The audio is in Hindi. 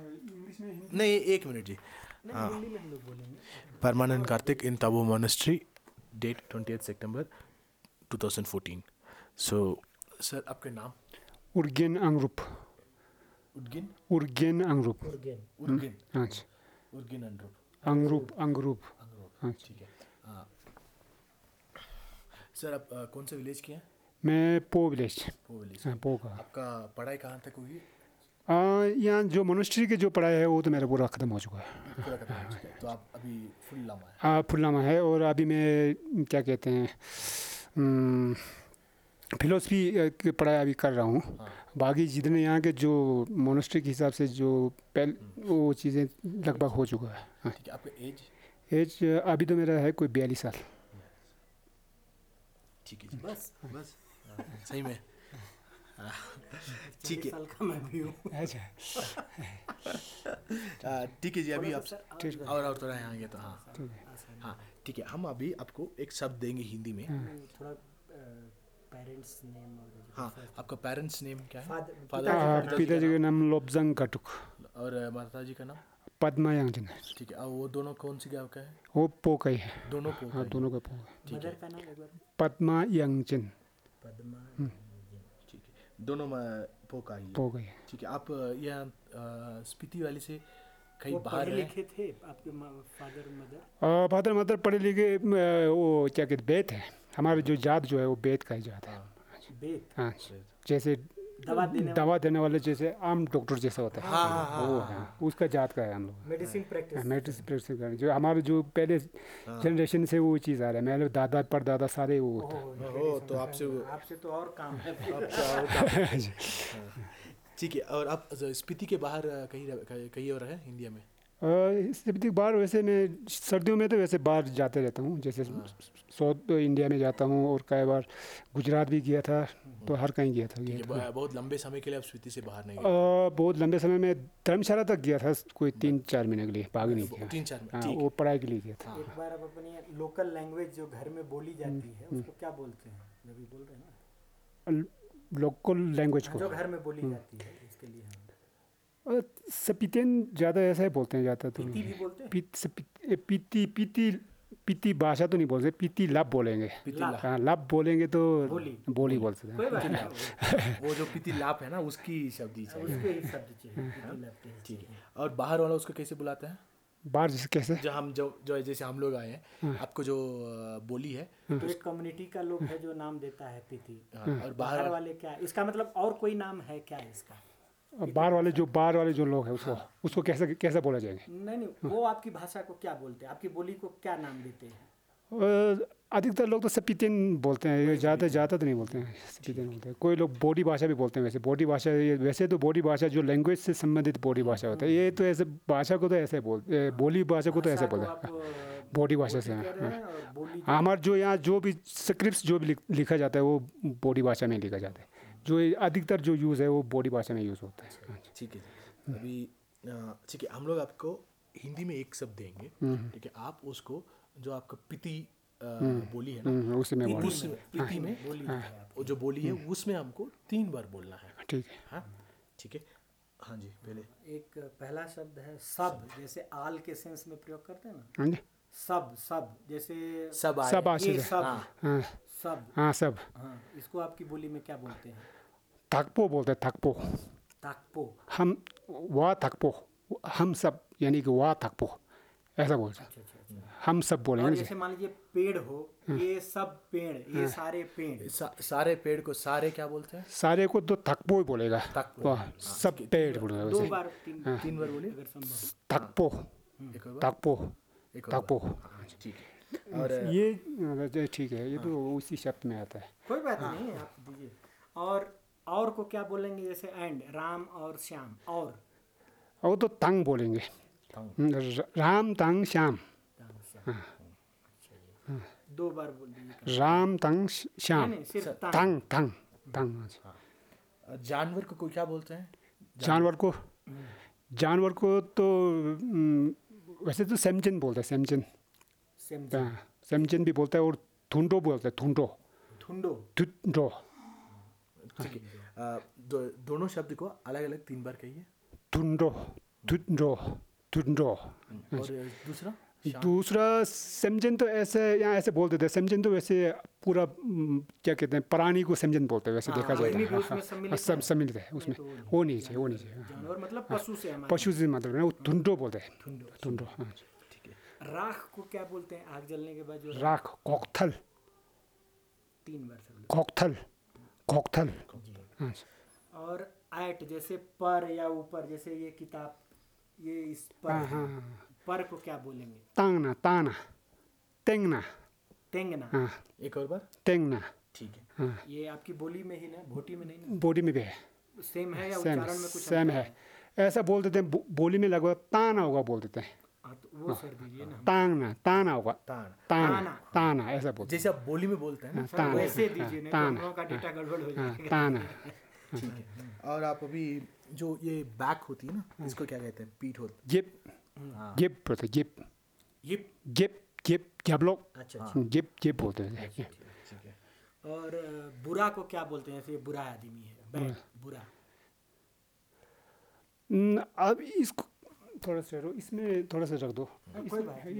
इंग्लिश में हिंदी नहीं, एक मिनट जी. नहीं, हिंदी में हम लोग बोलेंगे. Parmanand Kartik in Tabo monastery, date 20 सितंबर 2014. सो सर, आपका नाम? उर्गेन अंगरूप. उर्गिन उर्गेन अंगरूप. उर्गिन हाँ जी. उर्गिन अंड्रूप. अंगरूप. अंग्रूप. हाँ. ठीक है. हाँ सर, आप कौन से विलेज के हैं? मैं पो विलेज. वो विलेज. हाँ, पो का. आपका पढ़ाई कहाँ तक हुई? यहाँ जो मोनेस्ट्री के जो पढ़ाई है वो तो मेरा पूरा ख़त्म हो चुका है. पूरा खत्म हो चुका है. तो आप अभी फुल लामा है? हाँ, फुल्लामा है. और अभी मैं क्या कहते हैं फिलोसफी की पढ़ाई अभी कर रहा हूँ. हाँ. बाकी जितने यहाँ के जो मोनेस्ट्री के हिसाब से जो वो चीज़ें लगभग हो चुका है. हाँ. ठीक है. आपका एज? एज अभी तो मेरा है कोई 42 साल. ठीक है जी. बस बस. सही में. ठीक 40 है. साल का मैं भी हूँ. अच्छा. ठीक है जी. अभी आप ठीक है. और थोड़ा यहाँ आगे तो हाँ. ठीक है. हाँ ठीक है. हम अभी आपको एक शब्द देंगे हिंदी में. थोड़ा पेरेंट्स नेम और हाँ. आपका पेरेंट्स नेम क्या है? फादर. पिताजी का नाम लोब्जंग कटुक. और माता जी का नाम? पद्मा यांगजन. ठीक है. और वो दोनों कौन सी क्या है? वो पो का ही है. दोनों को? हाँ, दोनों का पो. मदर का नाम एक बार. पद्मा यांगजन. पद्मा. ठीक है. दोनों पो का ही है. पो का ही है. ठीक है. आप यहाँ स्पीति वाली से कहीं वो बाहर पढ़े रहे? लिखे थे आपके फादर मदर? फादर मदर पढ़े लिखे. वो क्या कहते बेत है. हमारा जो जात जो है वो बेत का ही जात है. बेत. हाँ. जैसे दवा देने वाले जैसे आम डॉक्टर जैसा होता है. हाँ. वो है. उसका जात का है हम लोग. Medicine practice. मेडिसिन प्रैक्टिस कर जो हमारे जो पहले जनरेशन से वो चीज़ आ रहा है. मेरे दादा परदादा सारे वो होता है. हो तो आपसे तो और काम है. ठीक है. और आप स्पीति के बाहर कहीं और है इंडिया में? स्पीति बाहर वैसे मैं सर्दियों में तो वैसे बाहर जाते रहता हूँ. जैसे साउथ इंडिया में जाता हूँ और कई बार गुजरात भी गया था. तो हर कहीं गया था. बहुत लंबे समय के लिए आप स्पीति से बाहर नहीं गए? बहुत लंबे समय में धर्मशाला तक गया था. कोई 3-4 महीने के लिए. भाग नहीं किया. 3-4 हाँ, महीने. वो पढ़ाई के लिए गया था. एक बार आप अपनी लोकल लैंग्वेज जो घर में बोली जाती है उसको क्या बोलते हैं? जब भी बोल रहे हैं ना लोकल लैंग्वेज को जो घर में बोली जाती है इसके लिए हम सपीतेन ज़्यादा ऐसा ही बोलते हैं. ज़्यादा तो पीती भी बोलते हैं. पीती पीती पीती भाषा तो नहीं बोलते. पीती लब बोलेंगे. हाँ, लब बोलेंगे तो बोली बोल सकते कोई बात नहीं. वो जो पीती लाप है ना उसकी शब्द ही चाहिए. उसके ही शब्द चाहिए. पीती लाप के. ठीक है. और बाहर वाला उसको कैसे बुलाते हैं? बाहर जैसे कैसे जो हम जो जैसे हम लोग आए हैं, आपको जो बोली है तो एक कम्युनिटी का लोग है जो नाम देता है पीती. और बाहर वाले क्या इसका मतलब और कोई नाम है क्या इसका? बाहर वाले जो लोग हैं उसको कैसे बोला जाएगा? नहीं वो आपकी भाषा को क्या बोलते हैं? आपकी बोली को क्या नाम देते हैं? अधिकतर लोग तो सपीतेन बोलते हैं. ज़्यादा तो नहीं बोलते हैं. सपीतेन बोलते हैं. कोई लोग बोडी भाषा भी बोलते हैं. वैसे तो बोडी भाषा जो लैंग्वेज से संबंधित बोडी भाषा होता है. ये तो ऐसे भाषा को तो ऐसे बोलते, बोली भाषा को तो ऐसे बोलते हैं. बोडी भाषा से. हमारे जो यहाँ जो भी स्क्रिप्ट जो भी लिखा जाता है वो बोडी भाषा में लिखा जाता है. जो अधिकतर जो यूज़ है वो बोडी भाषा में यूज़ होता है. ठीक है जी. अभी ठीक है. हम लोग आपको हिंदी में एक शब्द देंगे. ठीक है. आप उसको जो आपका पीती बोली है ना उसमें पीती में वो जो बोली है उसमें हमको 3 बार बोलना है. ठीक है. हाँ ठीक है. हाँ जी. पहले एक पहला शब्द है सब. जैसे आल के सेंस में प्रयोग करते हैं ना. हाँ जी. सब जैसे सब ये सब. सब. हाँ सब. हाँ. इसको आपकी बोली में क्या बोलते हैं? थकपो बोलते हैं. थकपो. ताकपो. हम वाह थकपो. हम सब यानी कि वाह थकपो ऐसा बोलते हैं. अच्छा. हम सब बोलेंगे. जैसे मान लीजिए पेड़ हो. ये सब पेड़. ये सारे पेड़. सारे पेड़ को सारे क्या बोलते हैं? सारे को तो थकपो ही बोलेगा. सब पेड़ बोलेगा. 2 बार 3 बार बोलिए अगर संभव. थकपो. थकपो. थकपो. ठीक है. और ये ठीक है. ये तो उसी शब्द में आता है. कोई बात नहीं आप दीजिए. और को क्या बोलेंगे? जैसे एंड राम और श्याम. और तो तंग बोलेंगे. राम तंग श्याम. 2 बार बोल दीजिए. राम तंग श्याम. तंग तंग तंग. जानवर को क्या बोलते हैं? जानवर को तो वैसे तो सेमजन बोलते हैं. सेमजन भी बोलता है. और थुंडो बोलते हैं. थुंडो. ठीक है. दोनों शब्द को अलग अलग 3 बार कहिए. थुंडो. तुंड्रो तुंड्रो। और दूसरा दूसरा सेमजन तो ऐसे यहाँ ऐसे बोलते थे, सेमजन तो वैसे पूरा क्या कहते हैं, प्राणी को सेमजन बोलते हैं वैसे देखा जाए आदमी तो। भी उसमें सम्मिलित सब सम्मिलित है उसमें, तो वो नहीं चाहिए, वो नहीं चाहिए। जानवर मतलब पशु से हमारे पशु से मतलब है वो तुंड्रो बोलते हैं, तुंड्रो। हाँ। ठीक है। राख को क्या बोलते हैं आग जलने के बाद जो राख कोकथल, 3 बार सब लोग। कोकथल, कोकथल। जी। हाँ। और ऐट जैसे पर या ऊपर, जैसे ये किताब ये इस पर हाँ है। हाँ। पर को क्या बोलेंगे? तांगना, ताना, तेंगना। टेंगना। हाँ, एक और बार। तेंगना। ठीक है। हाँ, ये आपकी बोली में ही ना, भोटी में नहीं ना? बॉडी में भी है, सेम है या सेम उच्चारण में कुछ सेम अंतर है। ऐसा बोल देते हैं, बोली में लगभग ताना होगा बोल देते हैं। हाँ, तो वो सर दीजिए ना। तांगना, ताना होगा, तान, ताना, ताना ऐसा बोलते जैसे आप बोली में बोलते हैं ना। हैं। सर ताना, वैसे दीजिए, नहीं तो हम ताना, लोगों का डेटा गड़बड़ हो हाँ, जाएगा। ताना। ठीक है। और आप अभी जो ये बैक होती है ना, इसको क्या कहते हैं? पीठ होती जिप, हाँ। जिप बोलते हैं, जिप, ये जिप, जिप, जब लोग अच्छा जिप जिप बोलते हैं। ठीक है। और बुरा को क्या बोलते हैं? जैसे ये बुरा आदमी है, बैड, बुरा। अब इसको थोड़ा सा इसमें थोड़ा सा रख दो। कोई बात नहीं।